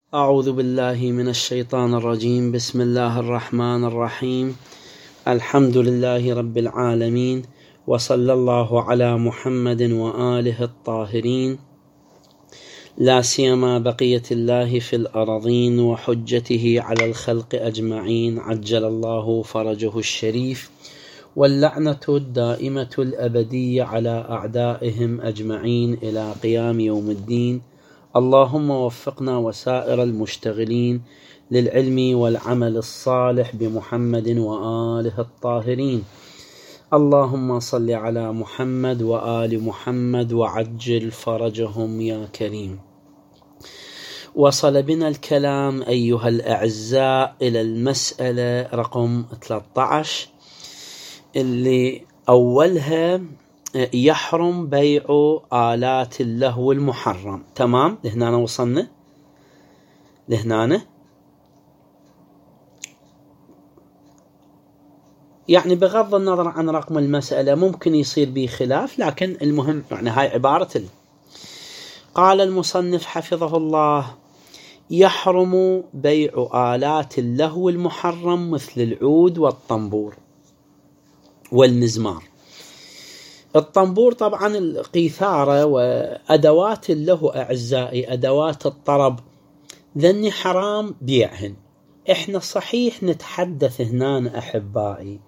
أعوذ بالله من الشيطان الرجيم. بسم الله الرحمن الرحيم. الحمد لله رب العالمين، وصلى الله على محمد وآله الطاهرين، لا سيما بقية الله في الأرضين وحجته على الخلق أجمعين، عجل الله فرجه الشريف، واللعنة الدائمة الأبدية على أعدائهم أجمعين إلى قيام يوم الدين. اللهم وفقنا وسائر المشتغلين للعلم والعمل الصالح بمحمد وآله الطاهرين. اللهم صل على محمد وآل محمد وعجل فرجهم يا كريم. وصل بنا الكلام أيها الأعزاء إلى المسألة رقم 13 اللي أولها يحرم بيع آلات اللهو المحرم. تمام، لهنا وصلنا لهنا. يعني بغض النظر عن رقم المسألة ممكن يصير به خلاف، لكن المهم يعني هاي عبارة قال المصنف حفظه الله: يحرم بيع آلات اللهو المحرم مثل العود والطنبور والمزمار. الطنبور طبعا القيثارة وأدوات اللهو أعزائي، أدوات الطرب، ذني حرام بيعهن. احنا صحيح نتحدث هنا أحبائي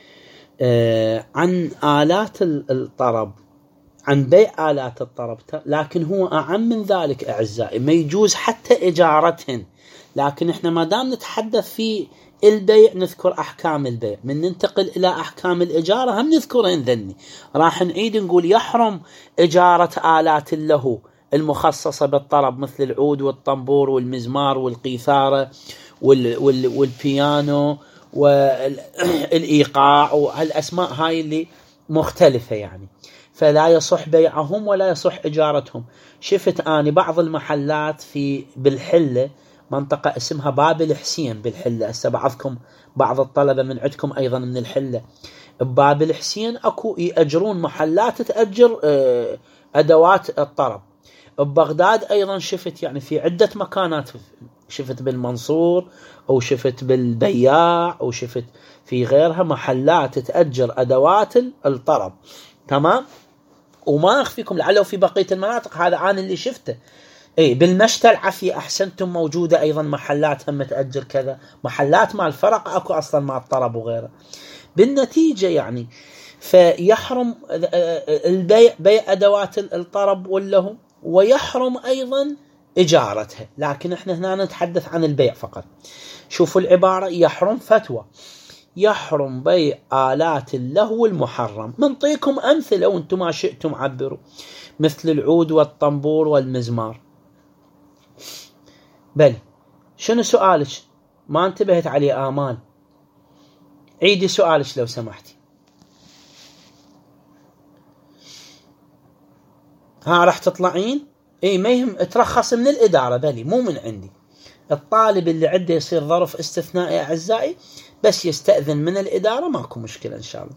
عن آلات الطرب، عن بيع آلات الطرب، لكن هو أعم من ذلك أعزائي، ما يجوز حتى إجارتهن. لكن احنا ما دام نتحدث في البيع نذكر أحكام البيع، من ننتقل إلى أحكام الإجارة هم نذكرين ذني. راح نعيد نقول يحرم إجارة آلات اللهو المخصصة بالطرب مثل العود والطنبور والمزمار والقيثارة والبيانو والإيقاع وهالأسماء هاي اللي مختلفة يعني، فلا يصح بيعهم ولا يصح إجارتهم. شفت أنا بعض المحلات بالحلة، منطقة اسمها باب الحسين بالحلة، هسه بعضكم بعض الطلبة من عندكم أيضا من الحلة. بباب الحسين أكو يأجرون محلات تأجر أدوات الطرب. ببغداد أيضا شفت يعني في عدة مكانات، شفت بالمنصور أو شفت بالبياع أو شفت في غيرها محلات تأجر أدوات الطرب. تمام، وما أخفيكم لعله في بقية المناطق، هذا أنا اللي شفته. بالمشتى العفية أحسنتم موجودة أيضا محلات هم تأجر كذا، محلات مع الفرق أكو أصلا مع الطرب وغيره. بالنتيجة يعني فيحرم البيع، بيع أدوات الطرب واللهو، ويحرم أيضا إجارتها. لكن احنا هنا نتحدث عن البيع فقط. شوفوا العبارة: يحرم فتوى، يحرم بيع آلات اللهو المحرم. منطيكم أمثلة وانتم ما شئتم عبروا، مثل العود والطنبور والمزمار. بل شنو سؤالك؟ ما انتبهت عليه آمال، عيدي سؤالك لو سمحتي. راح تطلعين؟ ما يهم، ترخص من الإدارة بلي، مو من عندي. الطالب اللي عنده يصير ظرف استثنائي أعزائي بس يستأذن من الإدارة، ماكو مشكلة إن شاء الله.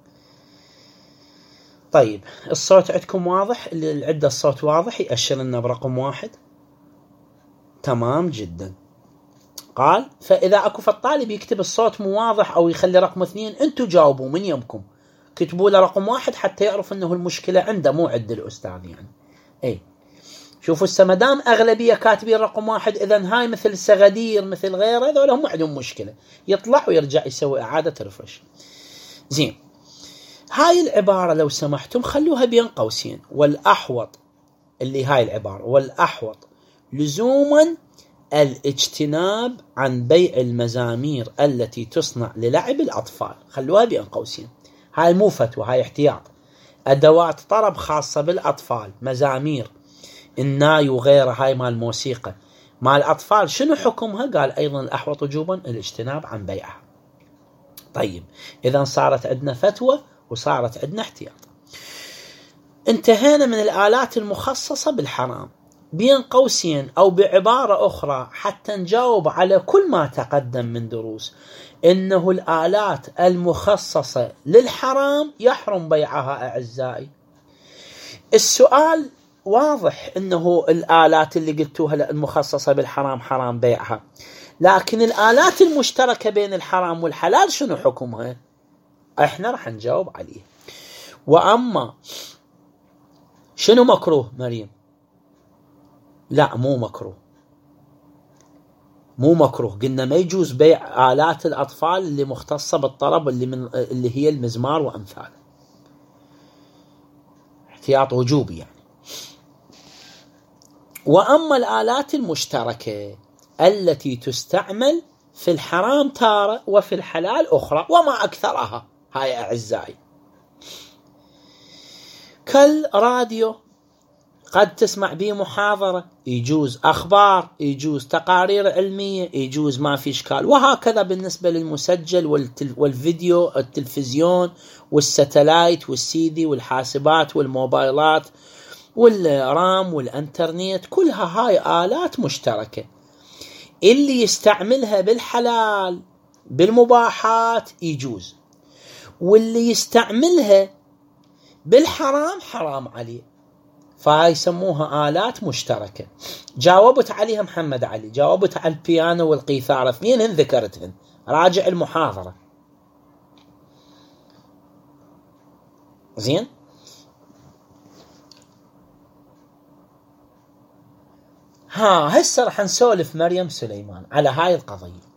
طيب الصوت عندكم واضح؟ اللي عنده الصوت واضح يأشر لنا برقم 1. تمام جدا. قال: فإذا أكو فالطالب يكتب الصوت مو واضح أو يخلي رقم 2، أنتوا جاوبوا من يمكم، كتبوا له رقم 1 حتى يعرف أنه المشكلة عنده مو عند الأستاذ يعني. شوفوا السمدام أغلبية كاتبين رقم 1، إذن هاي مثل سغدير مثل غيره، هذول هم عندهم مشكلة، يطلع ويرجع يسوي إعادة رفرش. زين، هاي العبارة لو سمحتم خلوها بين قوسين: والأحوط، اللي هاي العبارة والأحوط لزوما الاجتناب عن بيع المزامير التي تصنع للعب الأطفال. خلوها بين قوسين، هاي مو فتوى، هاي احتياط. أدوات طرب خاصة بالأطفال، مزامير، الناي وغيره، هاي مال الموسيقى مال الأطفال، شنو حكمها؟ قال أيضا الأحوط وجوبا الاجتناب عن بيعها. طيب إذا صارت عندنا فتوى وصارت عندنا احتياط. انتهينا من الآلات المخصصة بالحرام. بين قوسين أو بعبارة أخرى حتى نجاوب على كل ما تقدم من دروس، إنه الآلات المخصصة للحرام يحرم بيعها أعزائي. السؤال واضح أنه الآلات اللي قلتوها المخصصة بالحرام حرام بيعها، لكن الآلات المشتركة بين الحرام والحلال شنو حكمها؟ احنا رح نجاوب عليه. وأما شنو مكروه مريم؟ لا مو مكروه، مو مكروه. قلنا ما يجوز بيع آلات الأطفال اللي مختصة بالطرب اللي هي المزمار وأمثاله، احتياط وجوبي يعني. وأما الآلات المشتركة التي تستعمل في الحرام تارة وفي الحلال أخرى وما أكثرها، هاي أعزائي، كالراديو قد تسمع به محاضرة، يجوز أخبار، يجوز تقارير علمية، يجوز ما في إشكال. وهكذا بالنسبة للمسجل والفيديو، التلفزيون والستلايت والسيدي والحاسبات والموبايلات والرام والانترنت، كلها هاي آلات مشتركة. اللي يستعملها بالحلال بالمباحات يجوز، واللي يستعملها بالحرام حرام عليه، فهاي يسموها آلات مشتركة. جاوبت عليها محمد علي، جاوبت على البيانو والقيثارة، اثنينهن ذكرتهن، راجع المحاضرة. زين، هسه رح نسولف مريم سليمان على هاي القضية.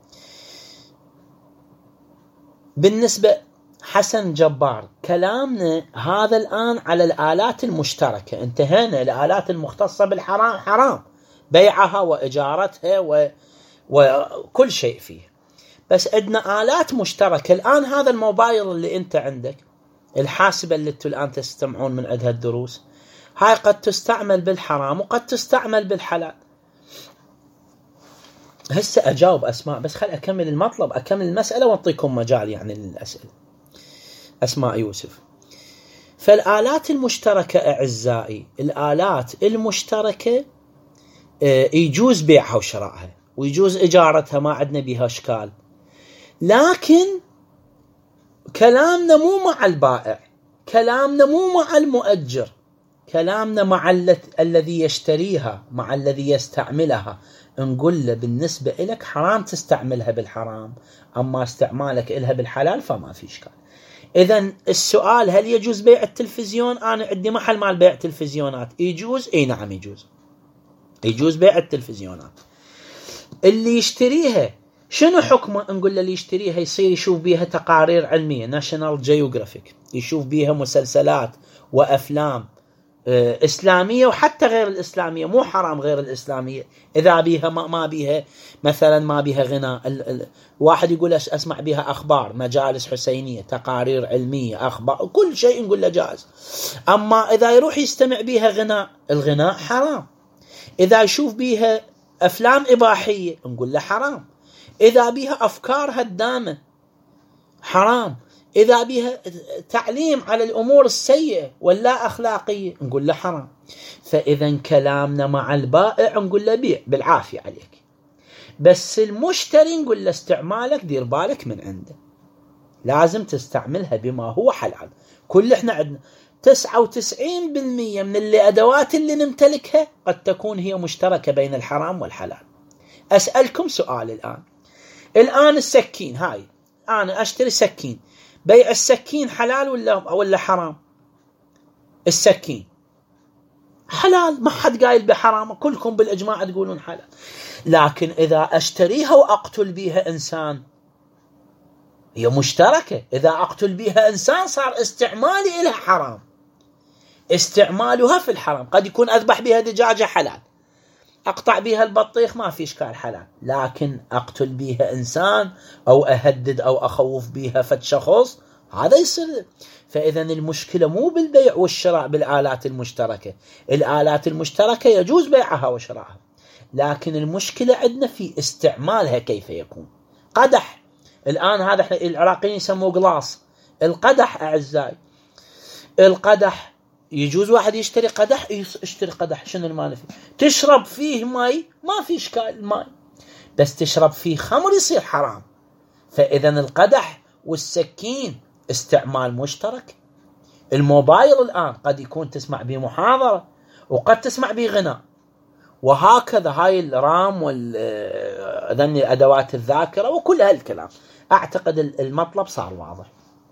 بالنسبة حسن جبار، كلامنا هذا الآن على الآلات المشتركة، انتهينا. الآلات المختصة بالحرام حرام بيعها وإجارتها وكل شيء فيه، بس عندنا آلات مشتركة. الآن هذا الموبايل اللي انت عندك، الحاسبة اللي انتوا الآن تستمعون من عندها الدروس، هاي قد تستعمل بالحرام وقد تستعمل بالحلال. هسه أجاوب أسماء، بس خل أكمل المطلب، أكمل المسألة وأعطيكم مجال يعني للأسئلة. أسماء يوسف، فالآلات المشتركة أعزائي، الآلات المشتركة يجوز بيعها وشرائها ويجوز إجارتها، ما عندنا بها إشكال، لكن كلامنا مو مع البائع، كلامنا مو مع المؤجر، كلامنا مع الذي يشتريها، مع الذي يستعملها. نقول له بالنسبة إلك حرام تستعملها بالحرام، أما استعمالك إلها بالحلال فما في إشكال. إذن السؤال هل يجوز بيع التلفزيون؟ أنا عندي محل مال بيع تلفزيونات، يجوز؟ إيه نعم يجوز، يجوز بيع التلفزيونات. اللي يشتريها شنو حكمه؟ نقول له اللي يشتريها يصير يشوف بيها تقارير علمية، ناشونال جيوغرافيك، يشوف بيها مسلسلات وأفلام إسلامية وحتى غير الإسلامية، مو حرام غير الإسلامية. إذا بيها ما بيها مثلا ما بيها غناء، واحد يقول أسمع بيها أخبار، مجالس حسينية، تقارير علمية، أخبار، كل شيء نقول له جائز. أما إذا يروح يستمع بيها غناء، الغناء حرام. إذا يشوف بيها أفلام إباحية نقول له حرام. إذا بيها أفكار هدامة حرام. إذا بها تعليم على الأمور السيئة واللا أخلاقية نقول له حرام. فإذا كلامنا مع البائع نقول له بيع بالعافية عليك، بس المشتري نقول له استعمالك دير بالك من عنده، لازم تستعملها بما هو حلال. كل احنا عندنا 99% من الأدوات اللي نمتلكها قد تكون هي مشتركة بين الحرام والحلال. أسألكم سؤال الآن السكين هاي، أنا أشتري سكين، بيع السكين حلال ولا حرام؟ السكين حلال، ما حد قايل بحرام، كلكم بالإجماع تقولون حلال. لكن إذا أشتريها وأقتل بيها إنسان هي مشتركة. إذا أقتل بيها إنسان صار استعمالي إلها حرام، استعمالها في الحرام. قد يكون أذبح بها دجاجة حلال، أقطع بها البطيخ ما في إشكال حلال، لكن أقتل بها إنسان أو أهدد أو أخوف بها فد شخص هذا يصير. فإذا المشكلة مو بالبيع والشراء بالآلات المشتركة، الآلات المشتركة يجوز بيعها وشراءها، لكن المشكلة عندنا في استعمالها كيف يكون. قدح الآن هذا العراقيين يسموه قلاص، القدح أعزائي، القدح يجوز واحد يشتري قدح، يشتري قدح شنو المانع فيه؟ تشرب فيه ماء ما في إشكال الماء، بس تشرب فيه خمر يصير حرام. فإذا القدح والسكين استعمال مشترك. الموبايل الآن قد يكون تسمع به محاضرة وقد تسمع به غناء. وهكذا هاي الرام وذني أدوات الذاكرة وكل هالكلام. أعتقد المطلب صار واضح.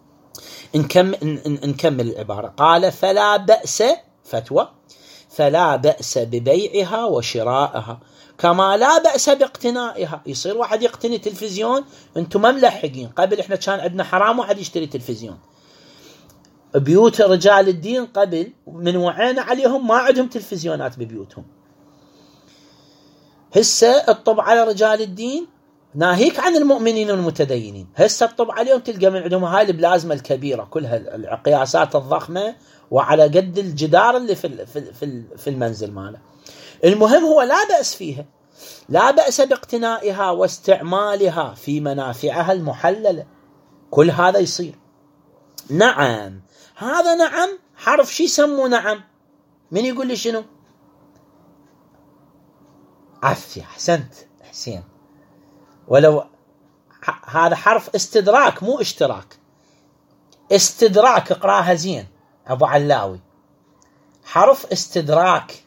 نكمل العبارة. قال فلا بأس، فتوى، فلا بأس ببيعها وشرائها كما لا بأس باقتنائها. يصير واحد يقتني تلفزيون، انتم ما ملحقين. قبل احنا كان عندنا حرام واحد يشتري تلفزيون. بيوت رجال الدين قبل من وعينا عليهم ما عندهم تلفزيونات ببيوتهم. هسه الطب على رجال الدين، ناهيك عن المؤمنين والمتدينين، هسه الطب عليهم تلقى من عندهم هاي البلازما الكبيرة كلها القياسات الضخمة وعلى قد الجدار اللي في المنزل ماله. المهم هو لا بأس فيها، لا بأس باقتنائها واستعمالها في منافعها المحللة. كل هذا يصير. نعم، هذا نعم حرف شي يسموه نعم؟ من يقول لي شنو؟ عفية، أحسنت حسين. ولو هذا حرف استدراك مو اشتراك. استدراك، اقراها زين أبو علاوي، حرف استدراك.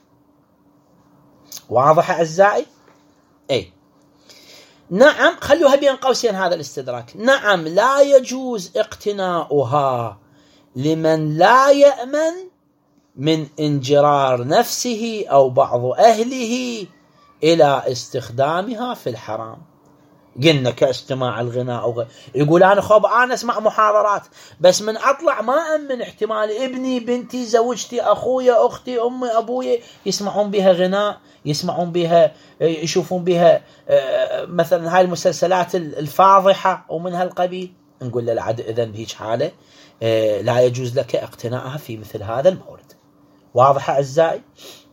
واضح أعزائي؟ أي نعم، خلوها بين قوسين هذا الاستدراك. نعم لا يجوز اقتناؤها لمن لا يأمن من انجرار نفسه أو بعض أهله إلى استخدامها في الحرام. قلنا كاستماع الغناء أو يقول أنا خب أنا أسمع محاضرات بس من أطلع ما أمن احتمال ابني بنتي زوجتي أخويا أختي أمي أبوي يسمعون بها غناء، يسمعون بها، يشوفون بها مثلا هاي المسلسلات الفاضحة ومن هالقبيل. نقول له العد إذن بهيج حالة لا يجوز لك اقتناءها في مثل هذا المورد. واضحة أعزائي؟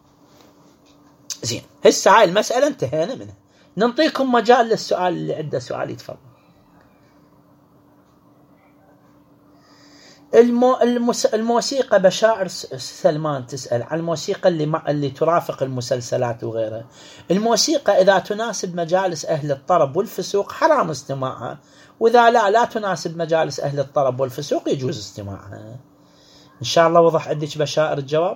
زين، هسه هاي المسألة انتهينا منها. ننطيكم مجال للسؤال، اللي عنده سؤال يتفضل. الموسيقى، بشائر سلمان تسأل عن الموسيقى اللي ترافق المسلسلات وغيرها. الموسيقى إذا تناسب مجالس أهل الطرب والفسوق حرام استماعها، وإذا لا تناسب مجالس أهل الطرب والفسوق يجوز استماعها. إن شاء الله وضح عندك بشائر الجواب.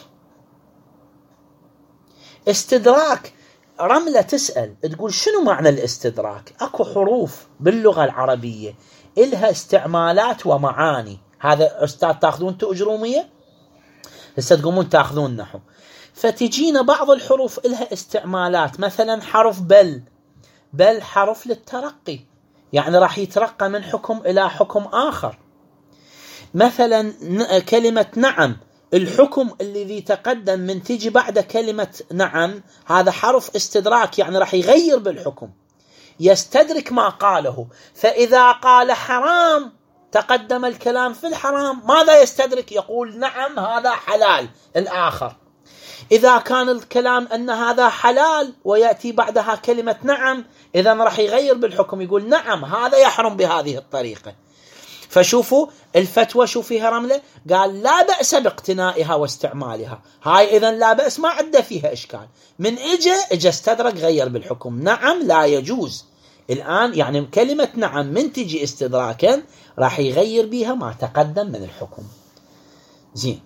استدراك، رملة تسأل تقول شنو معنى الاستدراك؟ أكو حروف باللغة العربية إلها استعمالات ومعاني. هذا أستاذ تأخذون تأجرومية، هسه تقومون تأخذون نحو، فتجينا بعض الحروف إلها استعمالات. مثلا حرف بل حرف للترقي، يعني راح يترقى من حكم إلى حكم آخر. مثلا كلمة نعم، الحكم الذي تقدم من تيجي بعد كلمة نعم هذا حرف استدراك، يعني راح يغير بالحكم، يستدرك ما قاله. فإذا قال حرام تقدم الكلام في الحرام، ماذا يستدرك؟ يقول نعم هذا حلال الآخر. إذا كان الكلام أن هذا حلال ويأتي بعدها كلمة نعم، إذا راح يغير بالحكم يقول نعم هذا يحرم بهذه الطريقة. فشوفوا الفتوى شو فيها رملة، قال لا بأس باقتنائها واستعمالها. هاي إذن لا بأس ما عنده فيها إشكال. من إجا استدرك غير بالحكم، نعم لا يجوز. الآن يعني كلمة نعم من تجي استدراكا راح يغير بيها ما تقدم من الحكم. زين،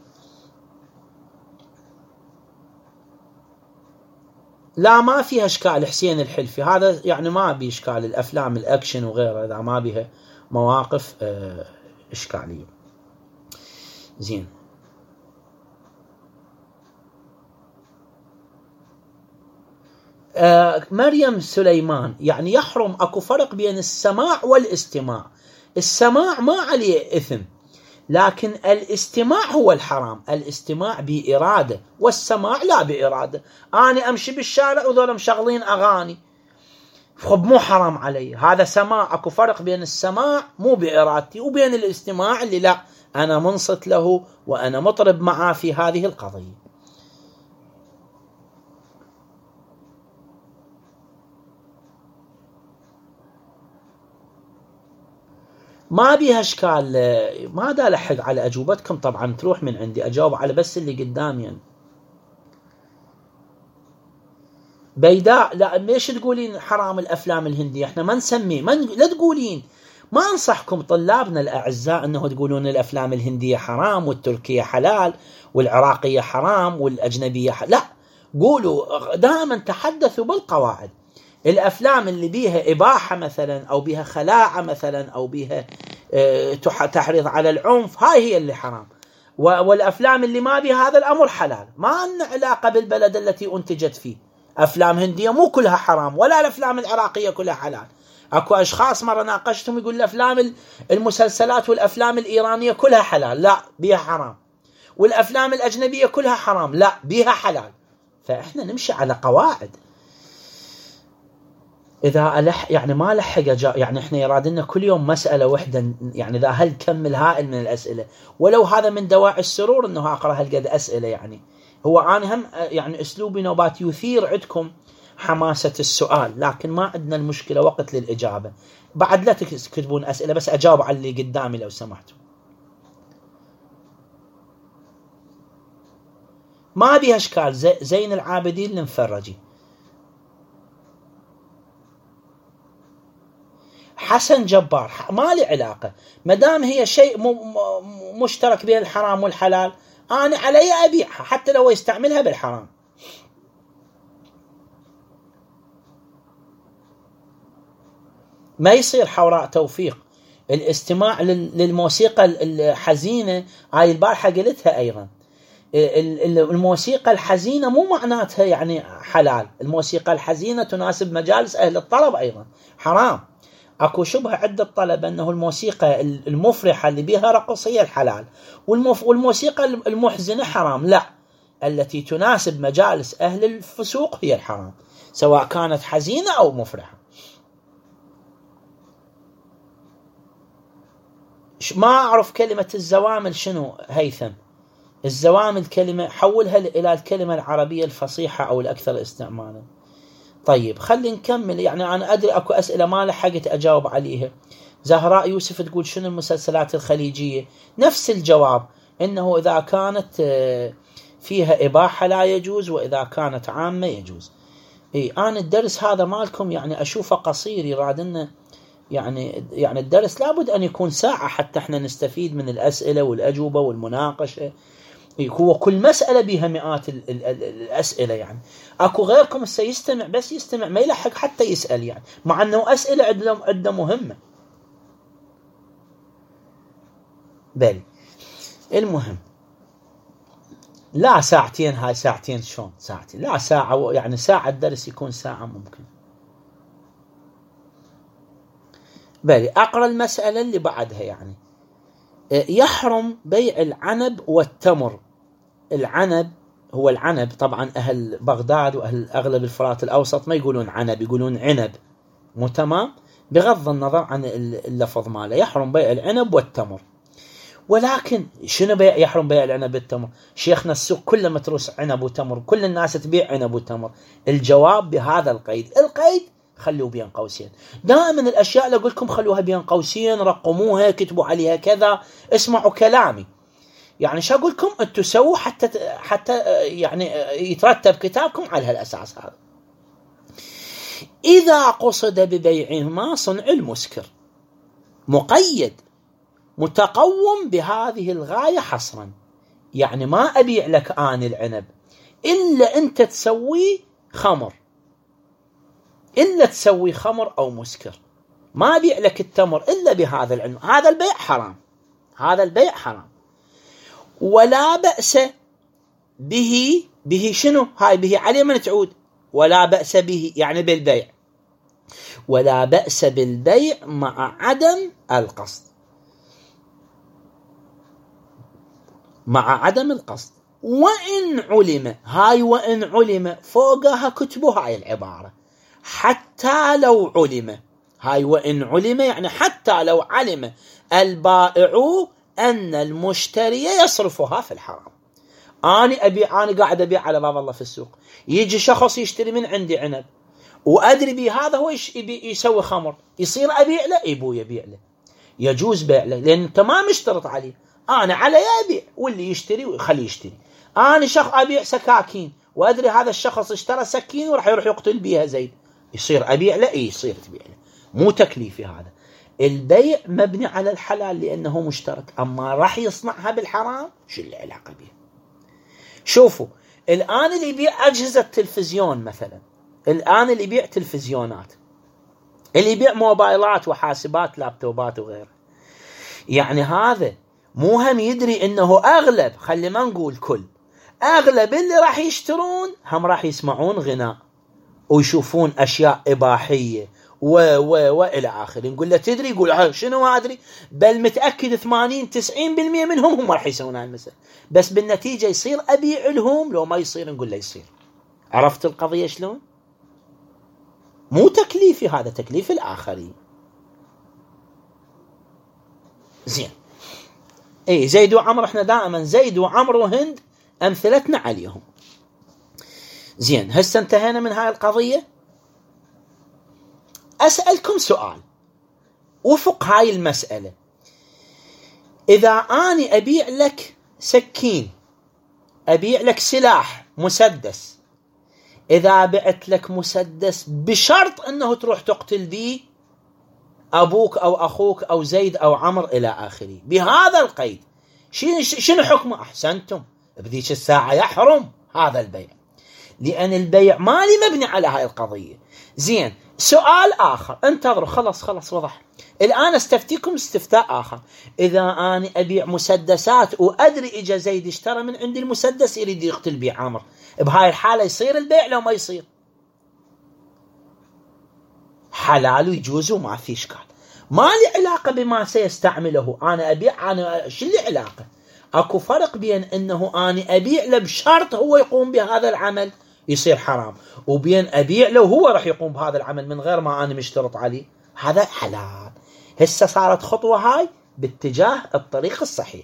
لا ما فيها إشكال. حسين الحلفي هذا يعني ما بي إشكال، الأفلام الأكشن وغيرها إذا ما بيها مواقف إشكالية. زين، مريم سليمان يعني يحرم، أكو فرق بين السماع والاستماع. السماع ما عليه إثم، لكن الاستماع هو الحرام. الاستماع بإرادة والسماع لا بإرادة. أنا أمشي بالشارع وذولا مشغلين أغاني، خب مو حرام علي، هذا سماع. أكو فرق بين السماع مو بإرادتي وبين الاستماع اللي لا أنا منصت له وأنا مطرب معه في هذه القضية. ما بيها اشكال. ما دا لحق على اجوبتكم طبعا، تروح من عندي اجاوب على بس اللي قدامي يعني. بيداء لا ليش تقولين حرام الافلام الهنديه؟ احنا ما نسميه، لا تقولين ما أنصحكم طلابنا الأعزاء أنه تقولون الأفلام الهندية حرام والتركية حلال والعراقية حرام والأجنبية حلال. لا، قولوا دائما تحدثوا بالقواعد. الأفلام اللي بيها إباحة مثلا أو بيها خلاعة مثلا أو بيها تحريض على العنف، هاي هي اللي حرام. والأفلام اللي ما بيها هذا الأمر حلال. ما لنا علاقة بالبلد التي أنتجت فيه. أفلام هندية مو كلها حرام، ولا الأفلام العراقية كلها حلال. أكو أشخاص مرة ناقشتهم يقول الأفلام المسلسلات والأفلام الإيرانية كلها حلال، لا بيها حرام. والأفلام الأجنبية كلها حرام، لا بيها حلال. فإحنا نمشي على قواعد. إذا يعني ما لحق يعني إحنا يرادنا كل يوم مسألة واحدة، يعني إذا هل كمل هائل من الأسئلة، ولو هذا من دواعي السرور إنه أقرأ هالقد أسئلة. يعني هو أنا هم يعني أسلوبي نوبات يثير عندكم حماسة السؤال، لكن ما عندنا المشكلة وقت للإجابة. بعد لا تكتبون أسئلة، بس أجاوب على اللي قدامي لو سمحتوا. ما بيها إشكال. زين العابدين المفرجي، حسن جبار، ما لي علاقة. مدام هي شيء مشترك بين الحرام والحلال، أنا علي أبيعها حتى لو يستعملها بالحرام. ما يصير حوراء توفيق الاستماع للموسيقى الحزينة. هاي البارحة قلتها أيضا، الموسيقى الحزينة مو معناتها يعني حلال. الموسيقى الحزينة تناسب مجالس أهل الطرب أيضا حرام. أكو شبهة عند الطلبة أنه الموسيقى المفرحة اللي بها رقص هي الحلال، والموسيقى المحزنة حرام. لا، التي تناسب مجالس أهل الفسوق هي الحرام، سواء كانت حزينة أو مفرحة. ما أعرف كلمة الزوامل شنو هيثم. الزوامل كلمة حولها إلى الكلمة العربية الفصيحة أو الأكثر استعمالا. طيب خلي نكمل. يعني أنا أدري أكو أسئلة ما لحقت أجاوب عليها. زهراء يوسف تقول شنو المسلسلات الخليجية؟ نفس الجواب، إنه إذا كانت فيها إباحة لا يجوز، وإذا كانت عامة يجوز. أنا الدرس هذا مالكم يعني أشوفه قصير، يرادنا يعني الدرس لابد أن يكون ساعة حتى احنا نستفيد من الأسئلة والأجوبة والمناقشة. هو كل مسألة بها مئات الأسئلة. يعني أكو غيركم سيستمع، بس يستمع ما يلحق حتى يسأل، يعني مع أنه أسئلة عدة مهمة. بل المهم لا ساعتين، هاي ساعتين شلون ساعتين؟ لا ساعة، يعني ساعة الدرس يكون ساعة ممكن. بل أقرأ المسألة اللي بعدها. يعني يحرم بيع العنب والتمر. العنب هو العنب، طبعا أهل بغداد وأهل أغلب الفرات الأوسط ما يقولون عنب، يقولون عنب، مو تمام؟ بغض النظر عن اللفظ ماله، يحرم بيع العنب والتمر. ولكن شنو يحرم بيع العنب والتمر؟ شيخنا السوق كله متروس عنب وتمر، كل الناس تبيع عنب وتمر. الجواب بهذا القيد. القيد خلوه بين قوسين. دائما الأشياء اللي أقول لكم خلوها بين قوسين، رقموها، كتبوا عليها كذا، اسمعوا كلامي. يعني شو أقول لكم أنتوا سووا حتى يعني يترتب كتابكم على هالأساس هذا. إذا قصد ببيعهما صنع المسكر، مقيد متقوم بهذه الغاية حصرا. يعني ما أبيع لك آن العنب إلا أنت تسوي خمر، إلا تسوي خمر أو مسكر. ما أبيع لك التمر إلا بهذا العنب. هذا البيع حرام، هذا البيع حرام. ولا بأس به شنو؟ هاي به عليه من تعود. ولا بأس به يعني بالبيع. ولا بأس بالبيع مع عدم القصد، مع عدم القصد. وإن علم، هاي وإن علم فوقها كتبوا هاي العبارة، حتى لو علم. هاي وإن علم يعني حتى لو علم البائع أن المشتري يصرفها في الحرام. أنا قاعد أبيع على باب الله في السوق، يجي شخص يشتري من عندي عنب وأدري به هذا هو يسوي خمر، يصير أبيع له؟ يبو يبيع له، يجوز بيع له، لأن أنت ما مشترط عليه. أنا علي أبيع، واللي يشتري خليه يشتري. أنا شخص أبيع سكاكين وأدري هذا الشخص اشترى سكين وراح يروح يقتل بيها زيد، يصير أبيع له؟ يصير تبيع له، مو تكليفي هذا. البيع مبني على الحلال لأنه مشترك، أما راح يصنعها بالحرام شو اللي علاقة بيه؟ شوفوا الآن اللي يبيع أجهزة تلفزيون مثلا، الآن اللي يبيع تلفزيونات، اللي يبيع موبايلات وحاسبات لابتوبات وغيره، يعني هذا مو هم يدري انه اغلب، خلي ما نقول كل، اغلب اللي راح يشترون هم راح يسمعون غناء ويشوفون اشياء اباحيه والى اخره. نقول له تدري؟ يقول شنو ما ادري، بل متاكد 80-90% منهم هم راح يسوون هاي المسألة، بس بالنتيجه يصير ابيع لهم، لو ما يصير نقول له يصير. عرفت القضيه شلون؟ مو تكليفي، هذا تكليف الآخرين. زين، اي زيد وعمر، احنا دائما زيد وعمر وهند امثلتنا عليهم. زين، هسه انتهينا من هاي القضية. اسألكم سؤال وفق هاي المسألة. اذا اني ابيع لك سكين، ابيع لك سلاح مسدس، اذا بعت لك مسدس بشرط انه تروح تقتل بيه أبوك أو أخوك أو زيد أو عمر إلى آخره، بهذا القيد، شنو حكمه؟ أحسنتم، بذيك الساعة يحرم هذا البيع، لأن البيع مالي مبني على هاي القضية. زين، سؤال آخر، انتظروا، خلص وضح. الآن استفتيكم استفتاء آخر. إذا أنا أبيع مسدسات وأدري إجا زيد اشترى من عندي المسدس يريد يقتل بيه عمر، بهاي الحالة يصير البيع لو ما يصير؟ حلال ويجوز وما في إشكال، ما لي علاقة بما سيستعمله. أنا أبيع، أنا شو لي علاقة؟ أكو فرق بين أنه أنا أبيع له بشرط هو يقوم بهذا العمل يصير حرام، وبين أبيع له هو راح يقوم بهذا العمل من غير ما أنا مشترط عليه، هذا حلال. هسه صارت خطوة هاي باتجاه الطريق الصحيح.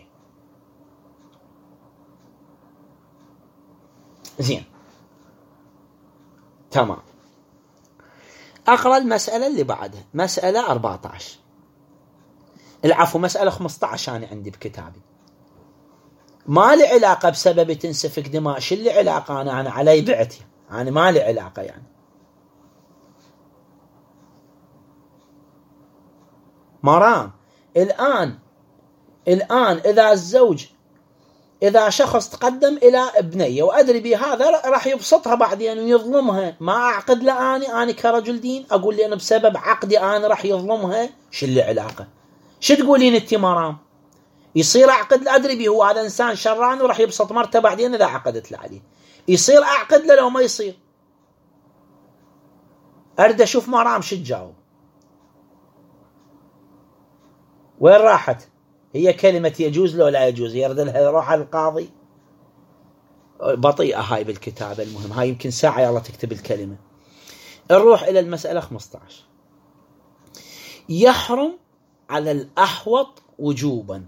زين، تمام. أقرأ المسألة اللي بعدها، مسألة 14، العفو مسألة 15 أنا عندي بكتابي. ما لي علاقة بسبب تنسفك دماء، شو اللي علاقة؟ أنا علي بعتي، أنا ما لي علاقة يعني. مرام، الآن إذا الزوج، إذا شخص تقدم إلى ابنية وأدري بهذا راح يبسطها بعدين ويظلمها، ما أعقد له أنا كرجل دين أقول لي أنا بسبب عقدي أنا راح يظلمها، شو اللي علاقة؟ شو تقولين أنت مرام؟ يصير أعقد له، أدري به هو هذا إنسان شران وراح يبسط مرته بعدين إذا عقدت له عليه، يصير أعقد له لو ما يصير؟ أريد أشوف مرام شو تجاوب. وين راحت؟ هي كلمة يجوز لو لا يجوز يرد لها يروح على القاضي. بطيئة هاي بالكتابة، المهم هاي يمكن ساعة يلا تكتب الكلمة. نروح إلى المسألة 15. يحرم على الأحوط وجوبا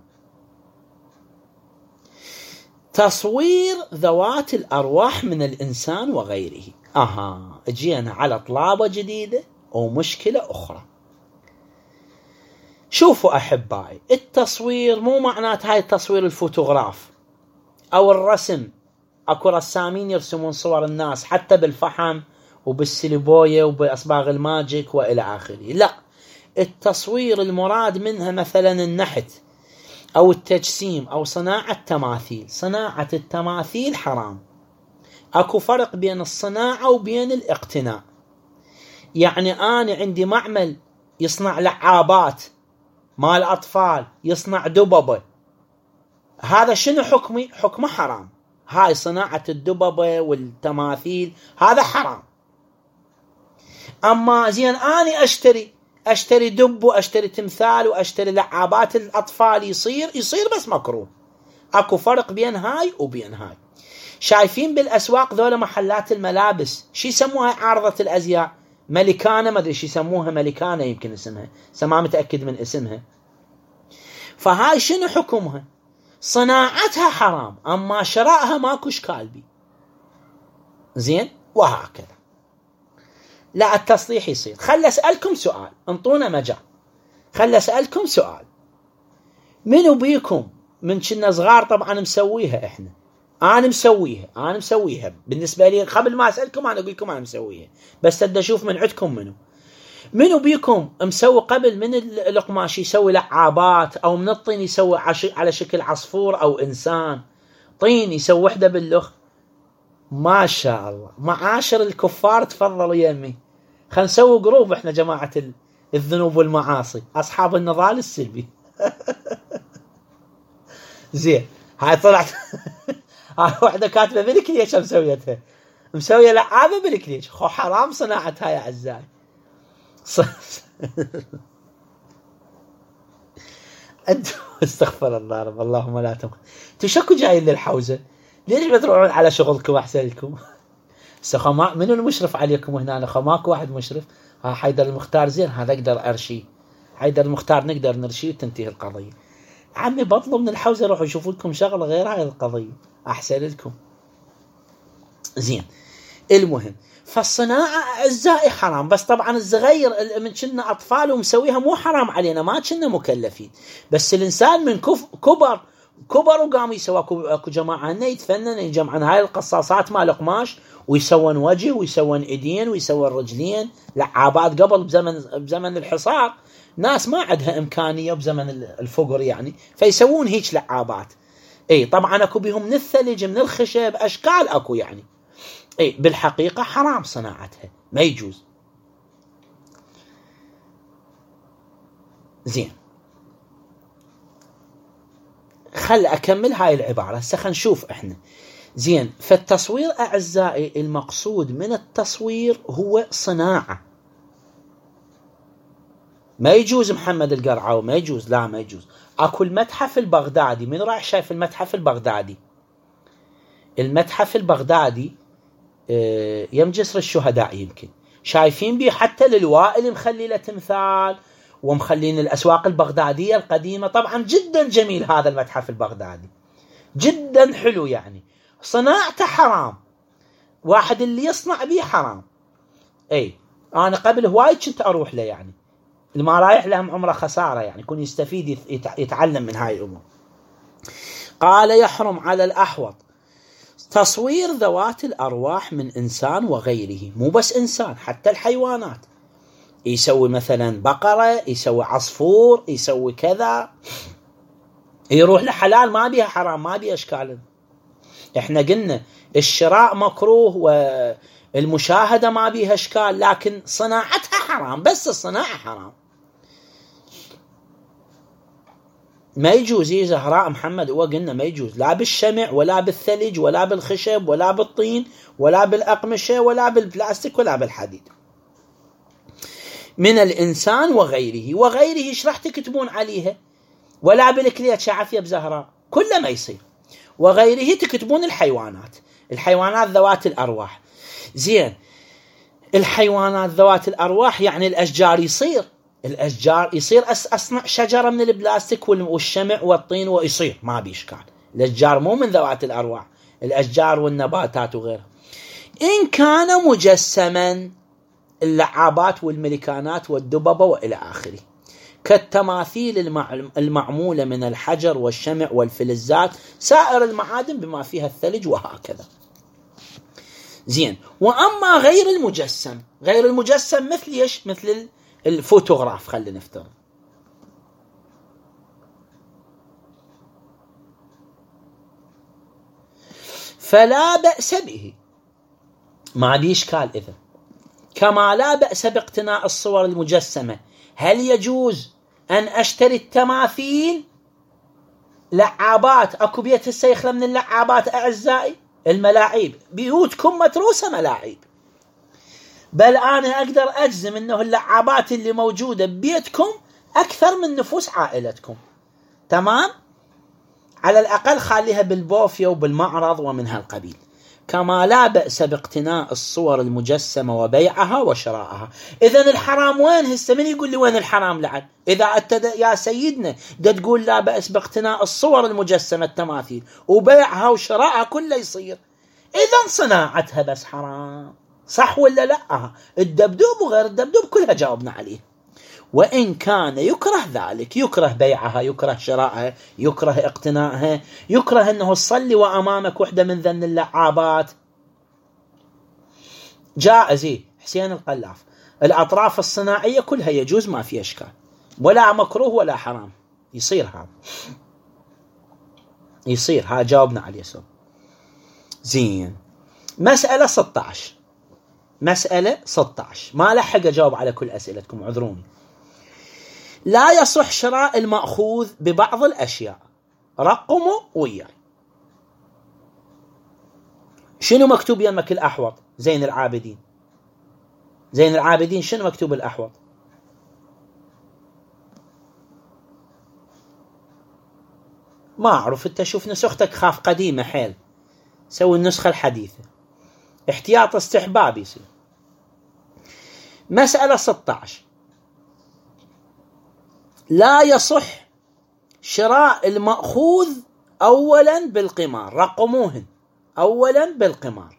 تصوير ذوات الأرواح من الإنسان وغيره. اجينا على طلابة جديدة ومشكلة أخرى. شوفوا أحبائي، التصوير مو معنات هاي التصوير الفوتوغراف أو الرسم. أكو رسامين يرسمون صور الناس حتى بالفحم وبالسيليبوية وبأصباغ الماجيك وإلى آخره. لا، التصوير المراد منها مثلا النحت أو التجسيم أو صناعة تماثيل. صناعة التماثيل حرام. أكو فرق بين الصناعة وبين الاقتناء. يعني أنا عندي معمل يصنع لعابات مال أطفال، يصنع دببة، هذا شنو حكمي؟ حكمه حرام. هاي صناعة الدببة والتماثيل هذا حرام. أما زين أنا أشتري دب وأشتري تمثال وأشتري لعابات الأطفال يصير بس مكروه. أكو فرق بين هاي وبين هاي. شايفين بالأسواق ذولا محلات الملابس شي يسموها؟ عارضة الأزياء، ملكانة، ما أدري شي يسموها، ملكانة يمكن اسمها، ما متأكد من اسمها. فهاي شنو حكمها؟ صناعتها حرام، أما شرائها ماكو إشكال بي. زين، وهكذا. لا، التصليح يصير. خل أسألكم سؤال، انطونا مجال. خل أسألكم سؤال، منو بيكم من كنا صغار طبعا مسويها؟ احنا أنا مسويها بالنسبة لي. قبل ما أسألكم أنا أقول لكم أنا مسويها، بس بدي أشوف من عندكم منو. منو بيكم مسوي قبل من القماش يسوي لعابات، أو من الطين يسوي على شكل عصفور أو إنسان، طين يسوي وحدة باللخ؟ ما شاء الله. معاشر الكفار تفضلوا يمي، خلينا نسوي جروب احنا جماعة الذنوب والمعاصي، أصحاب النضال السلبي. زين، هاي طلعت. هاي وحدة كاتبة بالكليش مسويتها، مسوية لعابة بالكليش. خو حرام صناعتها يا أعزائي. أنتم استغفر الله رب، اللهم لا تمخ. تشكوا جايين للحوزة، ليش بتروحون على شغلكم أحسن لكم؟ خما منو المشرف عليكم هنا؟ خماكو واحد مشرف. ها حيدر المختار زين، هذا اقدر ارشيه، حيدر المختار نقدر نرشيه وتنتهي القضيه. عمي بطلوا من الحوزه روحوا شوفوا لكم شغله غير هاي القضيه احسن لكم. زين، المهم فالصناعه اعزائي حرام، بس طبعا الصغير من كنا اطفال ومسويها مو حرام علينا، ما كنا مكلفين، بس الانسان من كبر وقاموا يسووا. اكو جماعه هنا يتفنن يجمعون هاي القصاصات مال قماش ويسوون وجه ويسوون ايدين ويسوون رجلين لعابات. قبل بزمن الحصار ناس ما عندها امكانيه بزمن الفقر يعني، فيسوون هيك لعابات. اي طبعا اكو بهم من الثلج من الخشب اشكال اكو يعني. اي بالحقيقه حرام صناعتها، ما يجوز. زين، خل أكمل هاي العبارة هسه، خل نشوف إحنا. زين، فالتصوير أعزائي المقصود من التصوير هو صناعة، ما يجوز محمد القرعاوي، ما يجوز، لا ما يجوز. أكو المتحف البغدادي، من راح شايف المتحف البغدادي؟ المتحف البغدادي يم جسر الشهداء يمكن شايفين بيه، حتى للوائل مخلي له تمثال، ومخلين الأسواق البغدادية القديمة. طبعا جدا جميل هذا المتحف البغدادي، جدا حلو يعني، صناعته حرام، واحد اللي يصنع به حرام. اي انا قبل هواي كنت اروح له يعني، اللي ما رايح لهم عمره خسارة يعني، يكون يستفيد يتعلم من هاي الأمور. قال يحرم على الأحوط تصوير ذوات الأرواح من إنسان وغيره، مو بس إنسان، حتى الحيوانات. يسوي مثلا بقرة، يسوي عصفور، يسوي كذا، يروح لحلال ما بيها حرام، ما بيها اشكال. احنا قلنا الشراء مكروه والمشاهدة ما بيها اشكال، لكن صناعتها حرام، بس الصناعة حرام. ما يجوز. زهراء محمد هو قلنا ما يجوز، لا بالشمع ولا بالثلج ولا بالخشب ولا بالطين ولا بالأقمشة ولا بالبلاستيك ولا بالحديد. من الإنسان وغيره، وغيره ايش راح تكتبون عليها؟ ولا بالكليت عافية بزهراء كله ما يصير. وغيره تكتبون الحيوانات، الحيوانات ذوات الأرواح. زين، الحيوانات ذوات الأرواح يعني الأشجار يصير أصنع شجرة من البلاستيك والشمع والطين ويصير ما بيشكال. الأشجار مو من ذوات الأرواح، الأشجار والنباتات وغيرها. إن كان مجسما، اللعابات والملكانات والدببة وإلى آخره، كالتماثيل المعمولة من الحجر والشمع والفلزات، سائر المعادن بما فيها الثلج وهكذا. زين، وأما غير المجسم، غير المجسم مثل ايش؟ مثل الفوتوغراف خلينا نفترض. فلا بأس به، ما بإشكال. إذا كما لا بأس باقتناء الصور المجسمة، هل يجوز أن أشتري التماثيل؟ لعابات، أكو بيت السيخلة من اللعابات أعزائي، الملاعيب، بيوتكم متروسة ملاعيب، بل أنا أقدر أجزم أنه اللعابات اللي موجودة ببيتكم أكثر من نفوس عائلتكم. تمام؟ على الأقل خليها بالبوفية وبالمعرض ومن هالقبيل. كما لا بأس باقتناء الصور المجسمة وبيعها وشراءها. إذن الحرام وين هسه؟ من يقول لي وين الحرام لعد؟ إذا أنت يا سيدنا دا تقول لا بأس باقتناء الصور المجسمة التماثيل وبيعها وشراءها كله يصير، إذن صناعتها بس حرام، صح ولا لا؟ الدبدوب وغير الدبدوب كلها جاوبنا عليه. وإن كان يكره ذلك، يكره بيعها، يكره شراءها، يكره اقتنائها، يكره أنه تصلي وأمامك وحدة من ذن اللعابات. جاء زي حسين القلاف الأطراف الصناعية كلها يجوز، ما في إشكال، ولا مكروه ولا حرام، يصير هذا، يصير. ها جاوبنا عليه سؤال. زين. مسألة 16. مسألة 16 ما لحق أجاوب على كل أسئلتكم، عذروني. لا يصح شراء المأخوذ ببعض الأشياء. رقموا وياي. شنو مكتوب يمك الأحوط؟ زين العابدين. زين العابدين شنو مكتوب الأحوط؟ ما أعرف، أنت شوف نسختك خاف قديمة حيل، سوي النسخة الحديثة، احتياط استحباب يصير. مسألة 16. لا يصح شراء المأخوذ أولا بالقمار. رقموهن أولا بالقمار.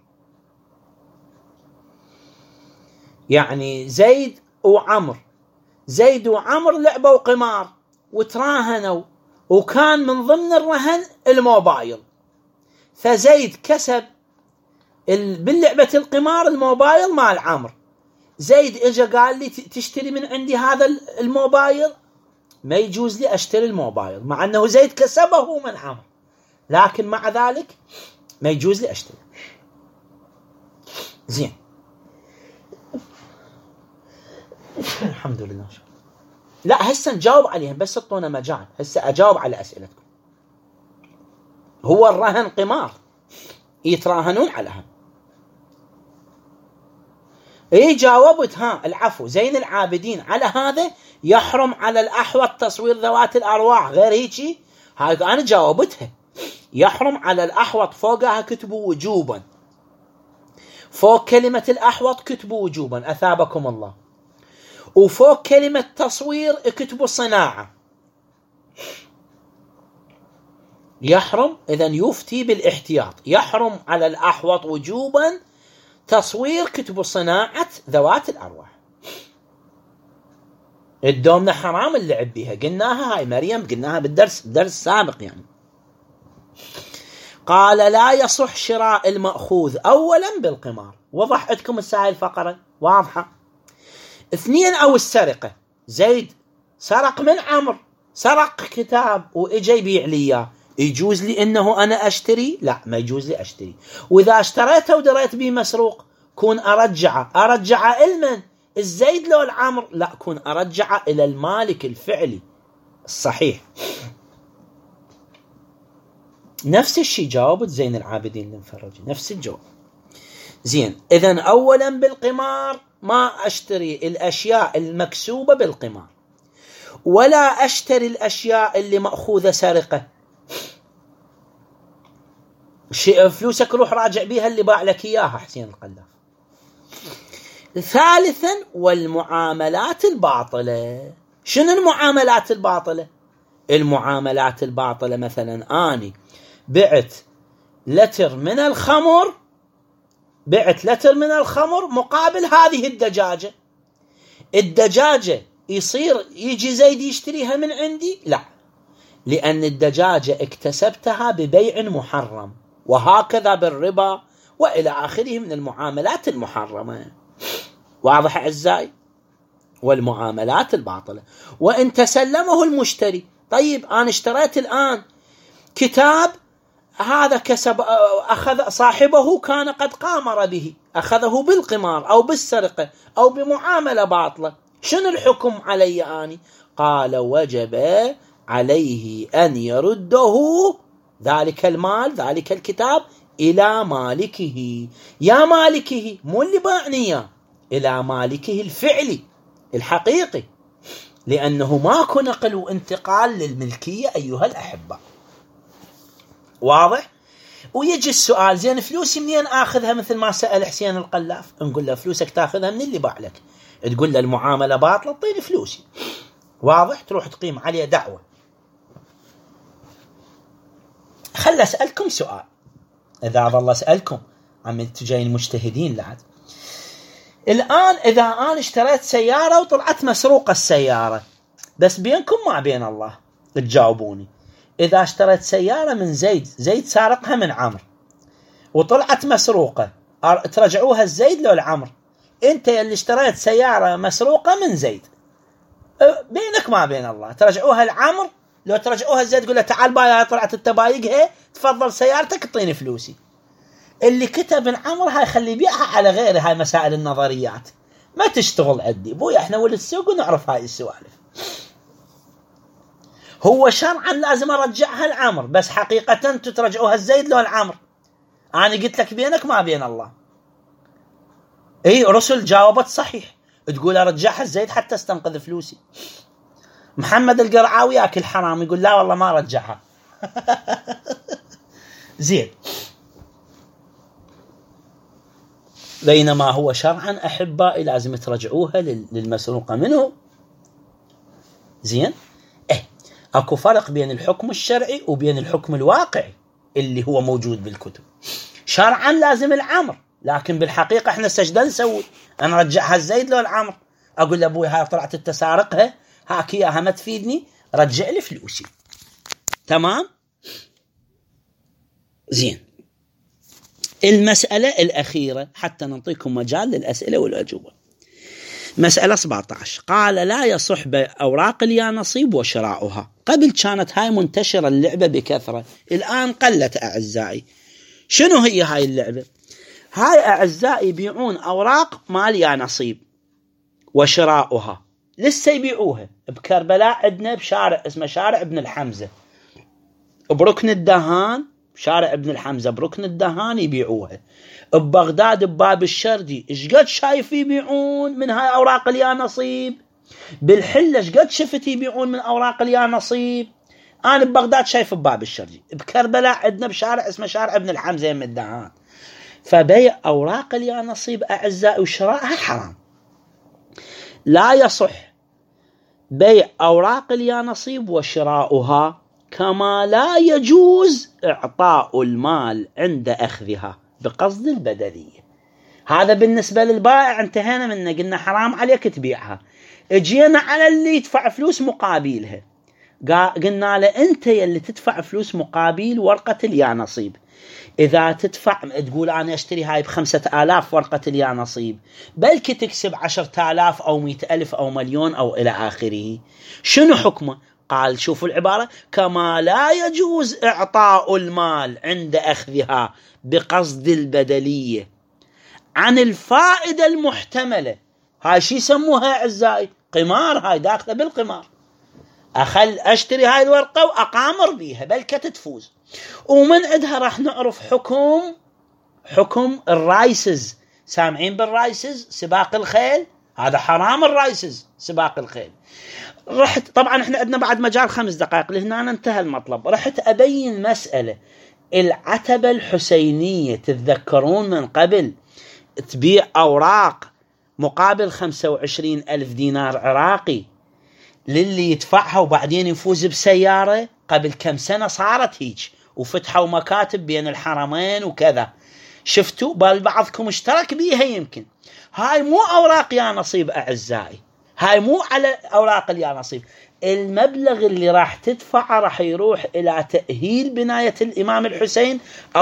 يعني زيد وعمر، زيد وعمر لعبوا قمار وتراهنوا، وكان من ضمن الرهن الموبايل، فزيد كسب باللعبة القمار الموبايل مال عمر. زيد اجا قال لي تشتري من عندي هذا الموبايل، ما يجوز لي اشتري الموبايل، مع انه زيد كسبه من عمر، لكن مع ذلك ما يجوز لي اشتري. زين. الحمد لله. لا هسه نجاوب عليهم، بس اعطونا مجال هسه اجاوب على اسئلتكم. هو الرهن قمار، يتراهنون عليها. ايه جاوبت. ها العفو. زين العابدين على هذا يحرم على الأحوط تصوير ذوات الأرواح، غير هيجي. هاي أنا جاوبتها. يحرم على الأحوط، فوقها كتبوا وجوبا، فوق كلمة الأحوط كتبوا وجوبا أثابكم الله، وفوق كلمة تصوير كتبوا صناعة. يحرم، إذن يفتي بالاحتياط. يحرم على الأحوط وجوبا تصوير كتب صناعة ذوات الأرواح. الدومنا حرام اللعب بها، قلناها هاي مريم، قلناها بالدرس السابق يعني. قال لا يصح شراء المأخوذ أولا بالقمار. وضح عندكم الساعة الفقرة واضحة. 2 أو السرقة. زيد سرق من عمر، سرق كتاب وإجا يبيع لي إياه، يجوز لي إنه أنا أشتري؟ لا، ما يجوز لي أشتري. وإذا اشتريته ودريت به مسروق كون أرجعه إلمن؟ الزيد لو العمر؟ لا، كون أرجعه إلى المالك الفعلي الصحيح. نفس الشيء جاوبت زين العابدين المفرجي، نفس الجواب. زين. إذن أولا بالقمار ما أشتري الأشياء المكسوبة بالقمار، ولا أشتري الأشياء اللي مأخوذة سرقة. فلوسك روح راجع بيها اللي باع لك إياها حسين القلاف. ثالثا والمعاملات الباطلة. شنو المعاملات الباطلة؟ المعاملات الباطلة مثلا أني بعت لتر من الخمر، مقابل هذه الدجاجة. الدجاجة يصير يجي زيد يشتريها من عندي؟ لا، لأن الدجاجة اكتسبتها ببيع محرم، وهكذا بالربا وإلى آخره من المعاملات المحرمة. واضح أعزائي؟ والمعاملات الباطلة. وإن تسلمه المشتري، طيب أنا اشتريت الآن كتاب، هذا كسب، أخذ صاحبه كان قد قامر به، أخذه بالقمار أو بالسرقة أو بمعاملة باطلة، شنو الحكم علي أني؟ قال وجب عليه أن يرده ذلك المال، ذلك الكتاب، إلى مالكه. يا مالكه، مو اللي باعني، إلى مالكه الفعلي الحقيقي، لأنه ماكو نقل وانتقال للملكية أيها الأحبة. واضح؟ ويجي السؤال، زين فلوسي منين آخذها؟ مثل ما سأل حسين القلاف، نقول له فلوسك تأخذها من اللي باع لك. تقول له المعاملة باطلة، طيني فلوسي. واضح؟ تروح تقيم عليه دعوة. خل أسألكم سؤال، إذا الله أسألكم عم تجين مجتهدين لعد. الآن إذا أنا اشتريت سيارة وطلعت مسروقة السيارة، بس بينكم ما بين الله تجاوبوني، إذا اشتريت سيارة من زيد سارقها من عمر وطلعت مسروقة، ترجعوها الزيد لو العمر؟ انت اللي اشتريت سيارة مسروقة من زيد، بينك ما بين الله، ترجعوها لعمر، لو ترجعوها زيد تقول له تعال بايا طلعت التبايقها، تفضل سيارتك اعطيني فلوسي. اللي كتب العمر هاي خلي يبيعها على غيره، هاي مسائل النظريات ما تشتغل عندي بويا، احنا ولد السوق ونعرف هاي السوالف. هو شرعا لازم ارجعها العمر، بس حقيقة ترجعوها الزيد لو العمر، انا قلت لك بينك ما بين الله. اي رسل جاوبت صحيح، تقول ارجعها الزيد حتى استنقذ فلوسي. محمد القرعاوي ياكل حرام يقول لا والله ما رجعها. زين، بينما هو شرعا احبائي لازم ترجعوها للمسروقة منه. زين، اكو فرق بين الحكم الشرعي وبين الحكم الواقعي اللي هو موجود بالكتب. شرعا لازم العمر، لكن بالحقيقة احنا سجدا نسوي، انا رجعها الزيد لو العمر، اقول لابوي هاي طلعت التسارقها هاك اياها ما تفيدني، رجع لي فلوسي. تمام. زين، المسألة الأخيرة حتى نعطيكم مجال للأسئلة والأجوبة. مسألة 17، قال لا يصح بيع أوراق اليانصيب وشراؤها. قبل كانت هاي منتشرة اللعبة بكثرة، الآن قلت أعزائي. شنو هي هاي اللعبة؟ هاي أعزائي يبيعون أوراق مال يانصيب وشراؤها، لسه يبيعوها بكربلاء، عندنا بشارع اسمه شارع ابن الحمزة، بركن الدهان، شارع ابن الحمزة بركن الدهان يبيعوها. ببغداد بباب الشردي اشقد شايف يبيعون من هاي أوراق اليانصيب. بالحلة اشقد شفت يبيعون من أوراق اليانصيب. أنا ببغداد شايف بباب الشردي، بكربلاء عندنا بشارع اسمه شارع ابن الحمزة يم الدهان. فبيع أوراق اليانصيب أعزائي وشرائها حرام. لا يصح بيع أوراق اليانصيب وشراؤها، كما لا يجوز إعطاء المال عند أخذها بقصد البدلية. هذا بالنسبة للبائع انتهينا منه، قلنا حرام عليك تبيعها. اجينا على اللي يدفع فلوس مقابلها، قلنا له أنت يلي تدفع فلوس مقابل ورقة اليانصيب. إذا تدفع تقول أنا أشتري هاي ب5,000 ورقة اليانصيب، بلكي تكسب 10,000 أو 100,000 أو مليون أو إلى آخره، شنو حكمه؟ قال شوفوا العبارة، كما لا يجوز إعطاء المال عند أخذها بقصد البدلية عن الفائدة المحتملة. هاي شي يسموها أعزائي قمار، هاي داخله بالقمار، أشتري هاي الورقة وأقامر بيها بلكة تفوز. ومن عندها راح نعرف حكم الرايسز. سامعين بالرايسز؟ سباق الخيل، هذا حرام الرايسز سباق الخيل. رحت طبعا احنا عندنا بعد مجال 5 دقائق لهنا انتهى المطلب. رحت أبين مسألة العتبة الحسينية، تتذكرون من قبل تبيع أوراق مقابل 25,000 دينار عراقي للي يدفعها وبعدين يفوز بسيارة. قبل كم سنة صارت هيك، وفتحوا مكاتب بين الحرمين وكذا. شفتوا؟ بل بعضكم اشترك بيها يمكن. هاي مو أوراق يانصيب أعزائي، هاي مو على أوراق اليانصيب. المبلغ اللي راح تدفعه راح يروح إلى تأهيل بناية الإمام الحسين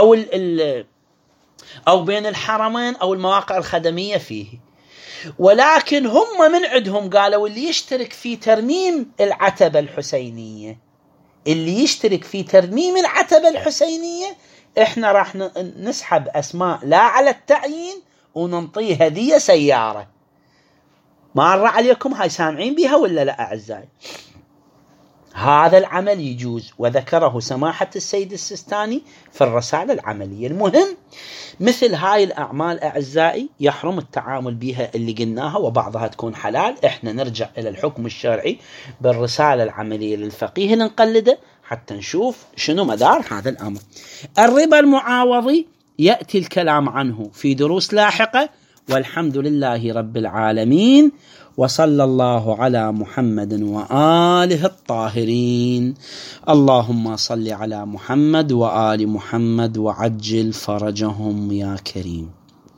أو بين الحرمين أو المواقع الخدمية فيه. ولكن هم من عندهم قالوا اللي يشترك في ترميم العتبة الحسينية، اللي يشترك في ترميم العتبة الحسينية احنا راح نسحب أسماء لا على التعيين وننطيه هدية سيارة. مر عليكم هاي سامعين بها ولا لا أعزائي؟ هذا العمل يجوز، وذكره سماحة السيد السيستاني في الرسالة العملية. المهم مثل هاي الأعمال أعزائي يحرم التعامل بها اللي قلناها، وبعضها تكون حلال. احنا نرجع إلى الحكم الشرعي بالرسالة العملية للفقيه اللي نقلده حتى نشوف شنو مدار هذا الأمر. الربا المعاوضي يأتي الكلام عنه في دروس لاحقة، والحمد لله رب العالمين، وصلى الله على محمد وآله الطاهرين. اللهم صل على محمد وآل محمد وعجل فرجهم يا كريم.